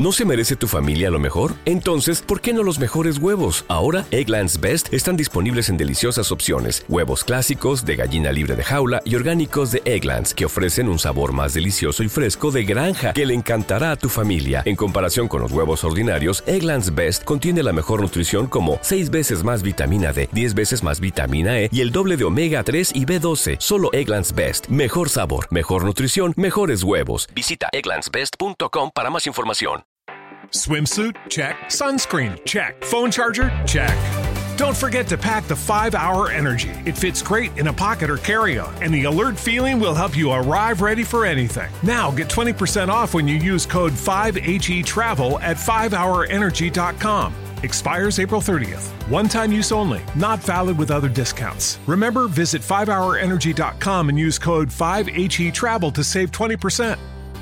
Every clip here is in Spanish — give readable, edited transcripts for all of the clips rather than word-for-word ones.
¿No se merece tu familia lo mejor? Entonces, ¿por qué no los mejores huevos? Ahora, Eggland's Best están disponibles en deliciosas opciones. Huevos clásicos, de gallina libre de jaula y orgánicos de Eggland's, que ofrecen un sabor más delicioso y fresco de granja que le encantará a tu familia. En comparación con los huevos ordinarios, Eggland's Best contiene la mejor nutrición como 6 veces más vitamina D, 10 veces más vitamina E y el doble de omega 3 y B12. Solo Eggland's Best. Mejor sabor, mejor nutrición, mejores huevos. Visita egglandsbest.com para más información. Swimsuit? Check. Sunscreen? Check. Phone charger? Check. Don't forget to pack the 5-Hour Energy. It fits great in a pocket or carry-on, and the alert feeling will help you arrive ready for anything. Now get 20% off when you use code 5HETRAVEL at 5hourenergy.com. Expires April 30th. One-time use only. Not valid with other discounts. Remember, visit 5hourenergy.com and use code 5HETRAVEL to save 20%.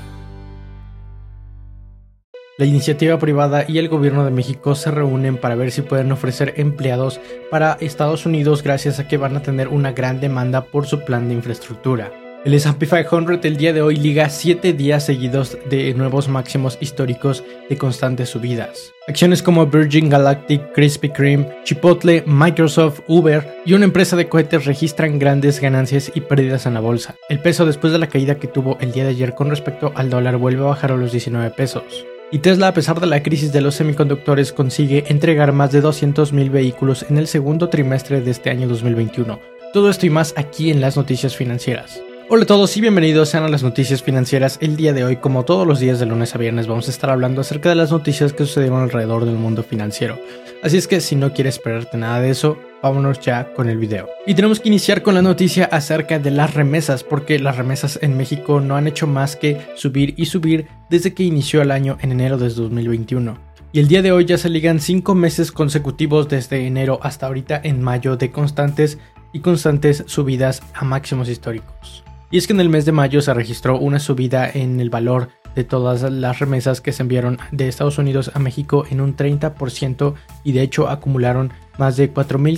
La iniciativa privada y el gobierno de México se reúnen para ver si pueden ofrecer empleados para Estados Unidos gracias a que van a tener una gran demanda por su plan de infraestructura. El S&P 500 el día de hoy liga 7 días seguidos de nuevos máximos históricos de constantes subidas. Acciones como Virgin Galactic, Krispy Kreme, Chipotle, Microsoft, Uber y una empresa de cohetes registran grandes ganancias y pérdidas en la bolsa. El peso, después de la caída que tuvo el día de ayer con respecto al dólar, vuelve a bajar a los 19 pesos. Y Tesla, a pesar de la crisis de los semiconductores, consigue entregar más de 200,000 vehículos en el segundo trimestre de este año 2021. Todo esto y más aquí en las noticias financieras. Hola a todos y bienvenidos sean a las noticias financieras. El día de hoy, como todos los días de lunes a viernes, vamos a estar hablando acerca de las noticias que sucedieron alrededor del mundo financiero. Así es que si no quieres esperarte nada de eso, vámonos ya con el video. Y tenemos que iniciar con la noticia acerca de las remesas, porque las remesas en México no han hecho más que subir y subir desde que inició el año en enero de 2021. Y el día de hoy ya se ligan 5 meses consecutivos desde enero hasta ahorita en mayo de constantes subidas a máximos históricos. Y es que en el mes de mayo se registró una subida en el valor de todas las remesas que se enviaron de Estados Unidos a México en un 30% y de hecho acumularon más de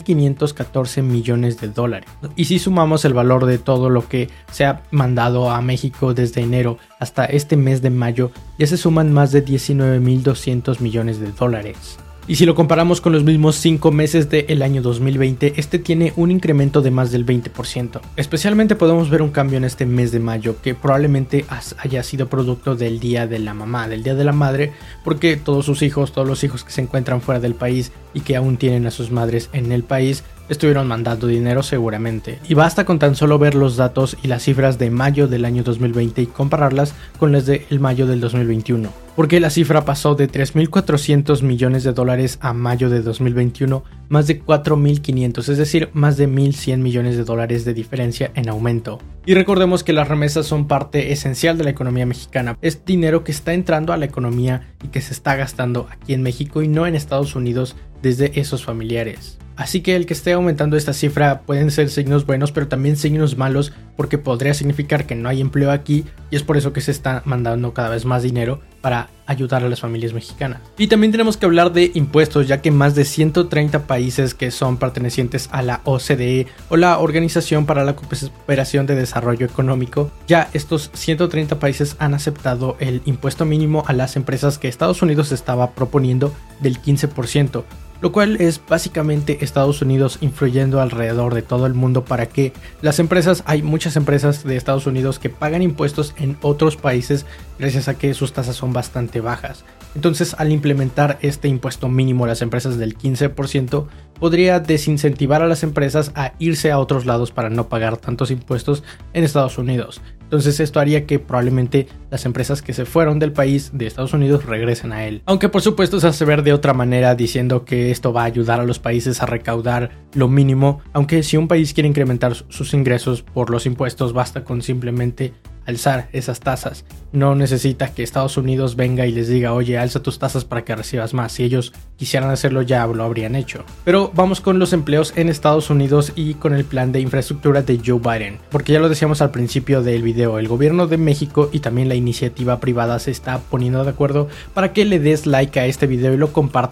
4.514 millones de dólares. Y si sumamos el valor de todo lo que se ha mandado a México desde enero hasta este mes de mayo, ya se suman más de 19.200 millones de dólares. Y si lo comparamos con los mismos 5 meses del año 2020, este tiene un incremento de más del 20%. Especialmente podemos ver un cambio en este mes de mayo, que probablemente haya sido producto del Día de la Mamá, del Día de la Madre, porque todos los hijos que se encuentran fuera del país y que aún tienen a sus madres en el país, estuvieron mandando dinero seguramente. Y basta con tan solo ver los datos y las cifras de mayo del año 2020 y compararlas con las de mayo del 2021. Porque la cifra pasó de 3.400 millones de dólares a mayo de 2021, más de 4.500, es decir, más de 1.100 millones de dólares de diferencia en aumento. Y recordemos que las remesas son parte esencial de la economía mexicana. Es dinero que está entrando a la economía y que se está gastando aquí en México y no en Estados Unidos desde esos familiares. Así que el que esté aumentando esta cifra pueden ser signos buenos, pero también signos malos, porque podría significar que no hay empleo aquí y es por eso que se está mandando cada vez más dinero para ayudar a las familias mexicanas. Y también tenemos que hablar de impuestos, ya que más de 130 países que son pertenecientes a la OCDE o la Organización para la Cooperación de Desarrollo Económico, ya estos 130 países han aceptado el impuesto mínimo a las empresas que Estados Unidos estaba proponiendo del 15%. Lo cual es básicamente Estados Unidos influyendo alrededor de todo el mundo para que hay muchas empresas de Estados Unidos que pagan impuestos en otros países gracias a que sus tasas son bastante bajas. Entonces, al implementar este impuesto mínimo a las empresas del 15%, podría desincentivar a las empresas a irse a otros lados para no pagar tantos impuestos en Estados Unidos. Entonces esto haría que probablemente las empresas que se fueron del país de Estados Unidos regresen a él. Aunque por supuesto se hace ver de otra manera diciendo que esto va a ayudar a los países a recaudar lo mínimo, aunque si un país quiere incrementar sus ingresos por los impuestos basta con simplemente alzar esas tasas. No necesita que Estados Unidos venga y les diga, oye, alza tus tasas para que recibas más. Si ellos quisieran hacerlo ya lo habrían hecho. Pero vamos con los empleos en Estados Unidos y con el plan de infraestructura de Joe Biden. Porque ya lo decíamos al principio del video, el gobierno de México y también la iniciativa privada se está poniendo de acuerdo para que le des like a este video y lo compartas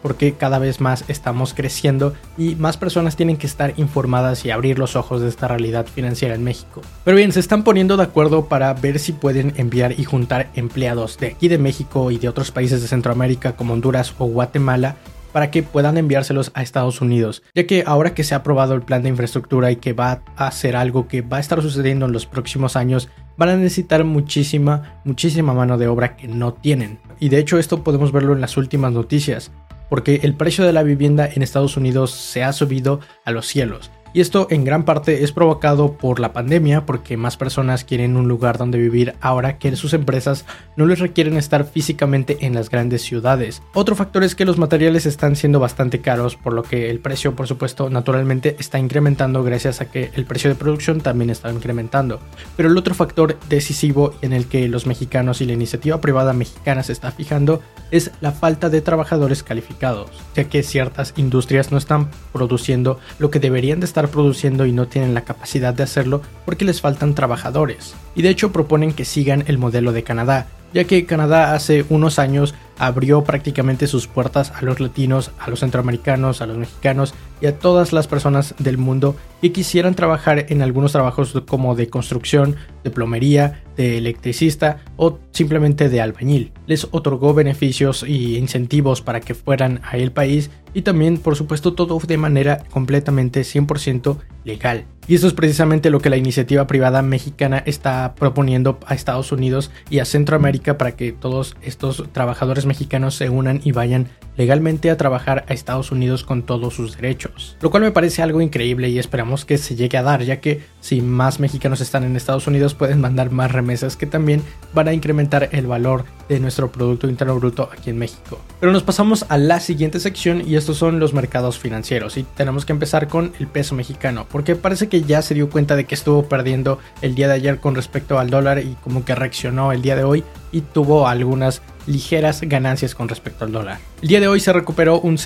porque cada vez más estamos creciendo y más personas tienen que estar informadas y abrir los ojos de esta realidad financiera en México. Pero bien, se están poniendo de acuerdo para ver si pueden enviar y juntar empleados de aquí de México y de otros países de Centroamérica como Honduras o Guatemala para que puedan enviárselos a Estados Unidos, ya que ahora que se ha aprobado el plan de infraestructura y que va a ser algo que va a estar sucediendo en los próximos años, van a necesitar muchísima mano de obra que no tienen. Y de hecho esto podemos verlo en las últimas noticias, porque el precio de la vivienda en Estados Unidos se ha subido a los cielos. Y esto en gran parte es provocado por la pandemia, porque más personas quieren un lugar donde vivir ahora que sus empresas no les requieren estar físicamente en las grandes ciudades. Otro factor es que los materiales están siendo bastante caros, por lo que el precio, por supuesto, naturalmente está incrementando gracias a que el precio de producción también está incrementando. Pero el otro factor decisivo en el que los mexicanos y la iniciativa privada mexicana se está fijando es la falta de trabajadores calificados, ya que ciertas industrias no están produciendo lo que deberían de estar produciendo y no tienen la capacidad de hacerlo porque les faltan trabajadores. Y de hecho proponen que sigan el modelo de Canadá, ya que Canadá hace unos años abrió prácticamente sus puertas a los latinos, a los centroamericanos, a los mexicanos y a todas las personas del mundo que quisieran trabajar en algunos trabajos como de construcción, de plomería, de electricista o simplemente de albañil. Les otorgó beneficios y incentivos para que fueran a el país y también, por supuesto, todo de manera completamente 100% legal. Y eso es precisamente lo que la iniciativa privada mexicana está proponiendo a Estados Unidos y a Centroamérica para que todos estos trabajadores mexicanos se unan y vayan legalmente a trabajar a Estados Unidos con todos sus derechos. Lo cual me parece algo increíble y esperamos que se llegue a dar, ya que si más mexicanos están en Estados Unidos pueden mandar más remesas que también van a incrementar el valor de nuestro Producto Interno Bruto aquí en México. Pero nos pasamos a la siguiente sección y estos son los mercados financieros y tenemos que empezar con el peso mexicano, porque parece que ya se dio cuenta de que estuvo perdiendo el día de ayer con respecto al dólar y como que reaccionó el día de hoy y tuvo algunas ligeras ganancias con respecto al dólar. El día de hoy se recuperó un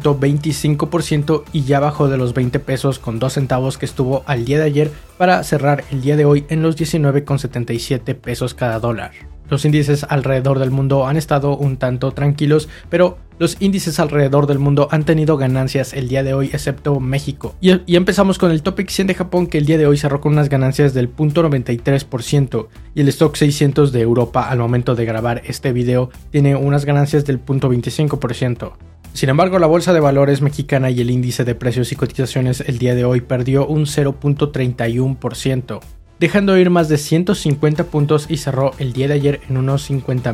0.25% y ya bajó de los 20 pesos con 2 centavos que estuvo al día de ayer para cerrar el día de hoy en los 19.77 pesos cada dólar. Los índices alrededor del mundo han estado un tanto tranquilos, pero los índices alrededor del mundo han tenido ganancias el día de hoy, excepto México. Y empezamos con el Topix 100 de Japón, que el día de hoy cerró con unas ganancias del 0.93%, y el Stock 600 de Europa al momento de grabar este video tiene unas ganancias del 0.25%. Sin embargo, la bolsa de valores mexicana y el índice de precios y cotizaciones el día de hoy perdió un 0.31%. dejando ir más de 150 puntos y cerró el día de ayer en unos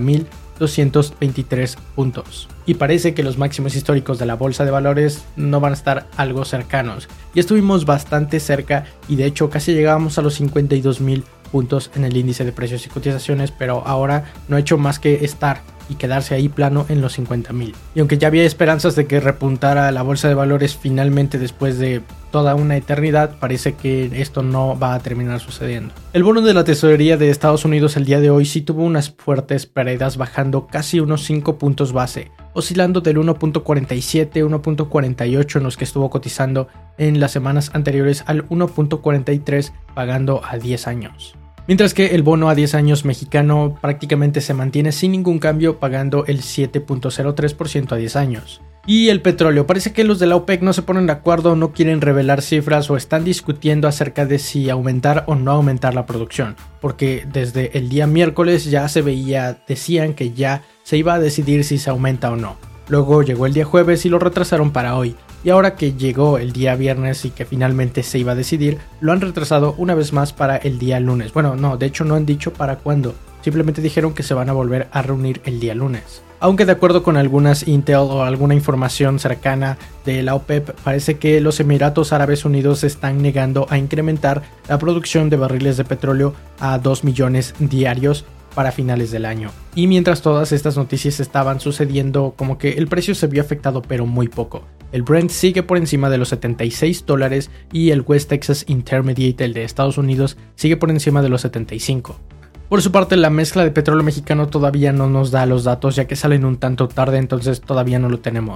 50.223 puntos. Y parece que los máximos históricos de la bolsa de valores no van a estar algo cercanos. Ya estuvimos bastante cerca y de hecho casi llegábamos a los 52.000 puntos en el índice de precios y cotizaciones, pero ahora no ha hecho más que estar y quedarse ahí plano en los 50.000. Y aunque ya había esperanzas de que repuntara la bolsa de valores finalmente después de toda una eternidad, parece que esto no va a terminar sucediendo. El bono de la tesorería de Estados Unidos el día de hoy sí tuvo unas fuertes pérdidas, bajando casi unos 5 puntos base, oscilando del 1.47, 1.48 en los que estuvo cotizando en las semanas anteriores al 1.43 pagando a 10 años. Mientras que el bono a 10 años mexicano prácticamente se mantiene sin ningún cambio, pagando el 7.03% a 10 años. Y el petróleo, parece que los de la OPEC no se ponen de acuerdo, no quieren revelar cifras o están discutiendo acerca de si aumentar o no aumentar la producción, porque desde el día miércoles ya se veía, decían que ya se iba a decidir si se aumenta o no. Luego llegó el día jueves y lo retrasaron para hoy. Y ahora que llegó el día viernes y que finalmente se iba a decidir, lo han retrasado una vez más para el día lunes. Bueno, no, de hecho no han dicho para cuándo. Simplemente dijeron que se van a volver a reunir el día lunes. Aunque de acuerdo con algunas intel o alguna información cercana de la OPEP, parece que los Emiratos Árabes Unidos están negando a incrementar la producción de barriles de petróleo a 2 millones diarios para finales del año. Y mientras todas estas noticias estaban sucediendo, como que el precio se vio afectado pero muy poco. El Brent sigue por encima de los $76 y el West Texas Intermediate, el de Estados Unidos, sigue por encima de los 75. Por su parte, la mezcla de petróleo mexicano todavía no nos da los datos, ya que salen un tanto tarde, entonces todavía no lo tenemos.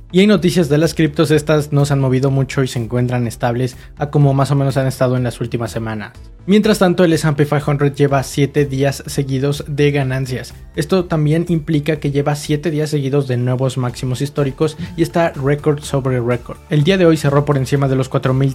Y en noticias de las criptos, estas no se han movido mucho y se encuentran estables a como más o menos han estado en las últimas semanas. Mientras tanto, el S&P 500 lleva 7 días seguidos de ganancias. Esto también implica que lleva 7 días seguidos de nuevos máximos históricos y está récord sobre récord. El día de hoy cerró por encima de los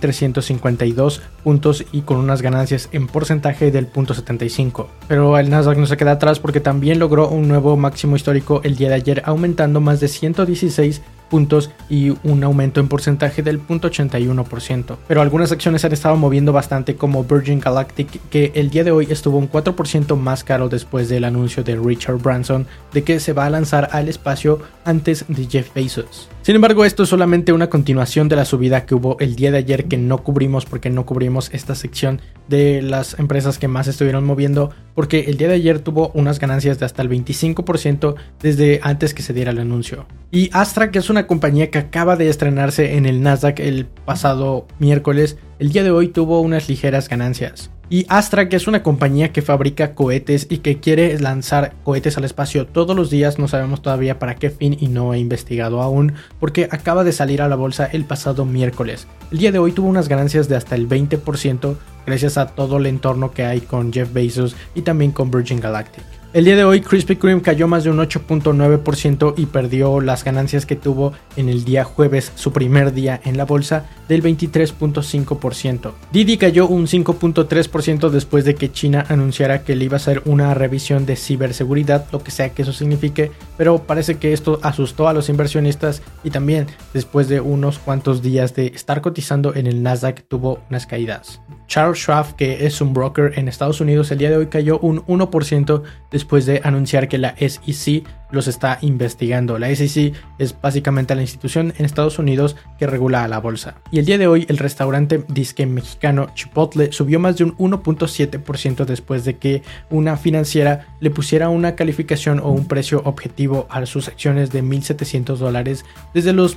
4.352 puntos y con unas ganancias en porcentaje del 0.75. Pero el Nasdaq no se queda atrás porque también logró un nuevo máximo histórico el día de ayer, aumentando más de 116 puntos y un aumento en porcentaje del 0.81%. Pero algunas acciones se han estado moviendo bastante, como Virgin Galactic, que el día de hoy estuvo un 4% más caro después del anuncio de Richard Branson de que se va a lanzar al espacio antes de Jeff Bezos. Sin embargo, esto es solamente una continuación de la subida que hubo el día de ayer, que no cubrimos porque no cubrimos esta sección de las empresas que más estuvieron moviendo, porque el día de ayer tuvo unas ganancias de hasta el 25% desde antes que se diera el anuncio. Y Astra, que es una compañía que acaba de estrenarse en el Nasdaq el pasado miércoles, el día de hoy tuvo unas ligeras ganancias. Y Astra, que es una compañía que fabrica cohetes y que quiere lanzar cohetes al espacio todos los días, no sabemos todavía para qué fin y no he investigado aún, porque acaba de salir a la bolsa el pasado miércoles. El día de hoy tuvo unas ganancias de hasta el 20% gracias a todo el entorno que hay con Jeff Bezos y también con Virgin Galactic. El día de hoy Krispy Kreme cayó más de un 8.9% y perdió las ganancias que tuvo en el día jueves, su primer día en la bolsa, del 23.5%. Didi cayó un 5.3% después de que China anunciara que le iba a hacer una revisión de ciberseguridad, lo que sea que eso signifique, pero parece que esto asustó a los inversionistas y también después de unos cuantos días de estar cotizando en el Nasdaq tuvo unas caídas. Charles Schwab, que es un broker en Estados Unidos, el día de hoy cayó un 1% después de anunciar que la SEC los está investigando. La SEC es básicamente la institución en Estados Unidos que regula a la bolsa. Y el día de hoy el restaurante disque mexicano Chipotle subió más de un 1.7% después de que una financiera le pusiera una calificación o un precio objetivo a sus acciones de $1,700 desde los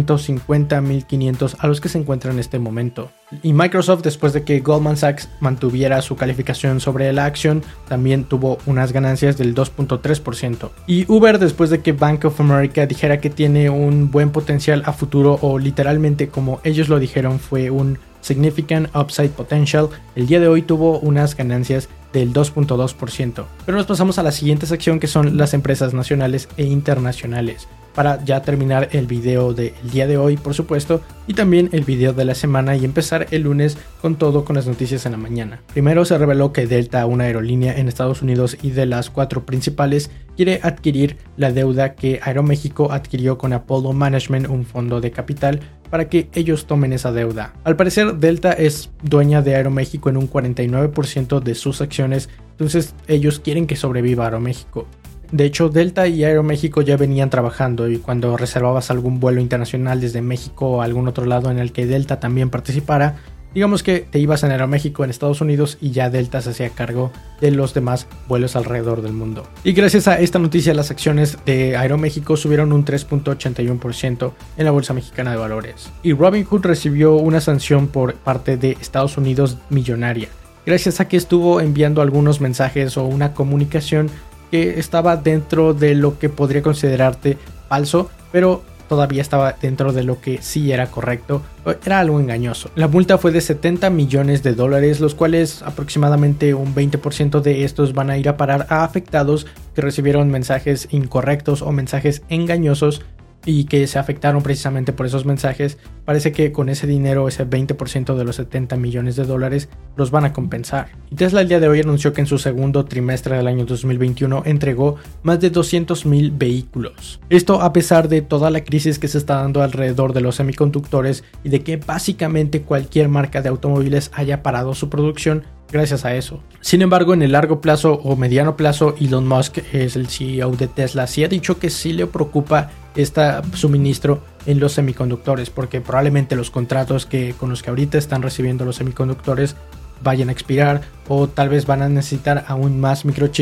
1,550, 1,500 a los que se encuentran en este momento. Y Microsoft, después de que Goldman Sachs mantuviera su calificación sobre la acción, también tuvo unas ganancias del 2.3%. Y Uber, después de que Bank of America dijera que tiene un buen potencial a futuro, o literalmente como ellos lo dijeron, fue un significant upside potential, el día de hoy tuvo unas ganancias del 2.2%. Pero nos pasamos a la siguiente sección, que son las empresas nacionales e internacionales, para ya terminar el video del día de hoy, por supuesto, y también el video de la semana, y empezar el lunes con todo, con las noticias en la mañana. Primero se reveló que Delta, una aerolínea en Estados Unidos y de las 4 principales, quiere adquirir la deuda que Aeroméxico adquirió con Apollo Management, un fondo de capital, para que ellos tomen esa deuda. Al parecer, Delta es dueña de Aeroméxico en un 49% de sus acciones, entonces ellos quieren que sobreviva Aeroméxico. De hecho, Delta y Aeroméxico ya venían trabajando, y cuando reservabas algún vuelo internacional desde México o algún otro lado en el que Delta también participara, digamos que te ibas en Aeroméxico en Estados Unidos y ya Delta se hacía cargo de los demás vuelos alrededor del mundo. Y gracias a esta noticia, las acciones de Aeroméxico subieron un 3.81% en la Bolsa Mexicana de Valores. Y Robinhood recibió una sanción por parte de Estados Unidos millonaria, gracias a que estuvo enviando algunos mensajes o una comunicación que estaba dentro de lo que podría considerarte falso, pero todavía estaba dentro de lo que sí era correcto. Era algo engañoso. La multa fue de $70 millones, los cuales aproximadamente un 20% de estos van a ir a parar a afectados que recibieron mensajes incorrectos o mensajes engañosos y que se afectaron precisamente por esos mensajes. Parece que con ese dinero, ese 20% de los $70 millones los van a compensar. Y Tesla el día de hoy anunció que en su segundo trimestre del año 2021 entregó más de 200,000 vehículos. Esto a pesar de toda la crisis que se está dando alrededor de los semiconductores y de que básicamente cualquier marca de automóviles haya parado su producción gracias a eso. Sin embargo, en el largo plazo o mediano plazo, Elon Musk, es el CEO de Tesla, sí ha dicho que sí le preocupa este suministro en los semiconductores, porque probablemente los contratos con los que ahorita están recibiendo los semiconductores vayan a expirar, o tal vez van a necesitar aún más microchips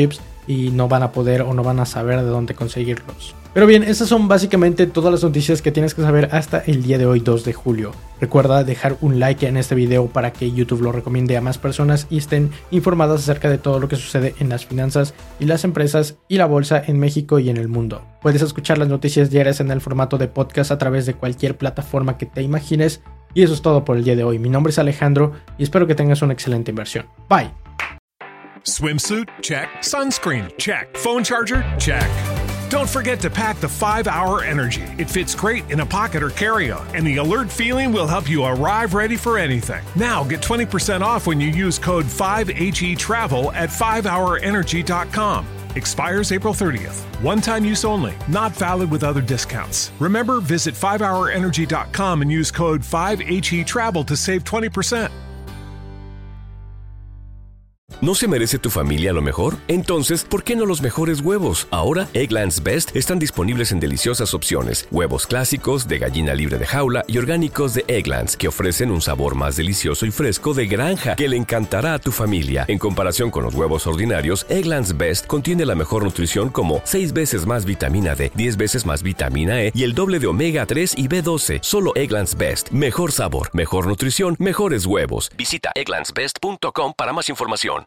y no van a poder o no van a saber de dónde conseguirlos. Pero bien, esas son básicamente todas las noticias que tienes que saber hasta el día de hoy, 2 de julio. Recuerda dejar un like en este video para que YouTube lo recomiende a más personas y estén informadas acerca de todo lo que sucede en las finanzas y las empresas y la bolsa en México y en el mundo. Puedes escuchar las noticias diarias en el formato de podcast a través de cualquier plataforma que te imagines. Y eso es todo por el día de hoy. Mi nombre es Alejandro y espero que tengas una excelente inversión. Bye. Swimsuit? Check. Sunscreen? Check. Phone charger? Check. Don't forget to pack the 5-Hour Energy. It fits great in a pocket or carry-on, and the alert feeling will help you arrive ready for anything. Now get 20% off when you use code 5HETRAVEL at 5hourenergy.com. Expires April 30th. One-time use only. Not valid with other discounts. Remember, visit 5hourenergy.com and use code 5HETRAVEL to save 20%. ¿No se merece tu familia lo mejor? Entonces, ¿por qué no los mejores huevos? Ahora, Eggland's Best están disponibles en deliciosas opciones. Huevos clásicos, de gallina libre de jaula y orgánicos de Eggland's, que ofrecen un sabor más delicioso y fresco de granja que le encantará a tu familia. En comparación con los huevos ordinarios, Eggland's Best contiene la mejor nutrición como 6 veces más vitamina D, 10 veces más vitamina E y el doble de omega 3 y B12. Solo Eggland's Best. Mejor sabor, mejor nutrición, mejores huevos. Visita egglandsbest.com para más información.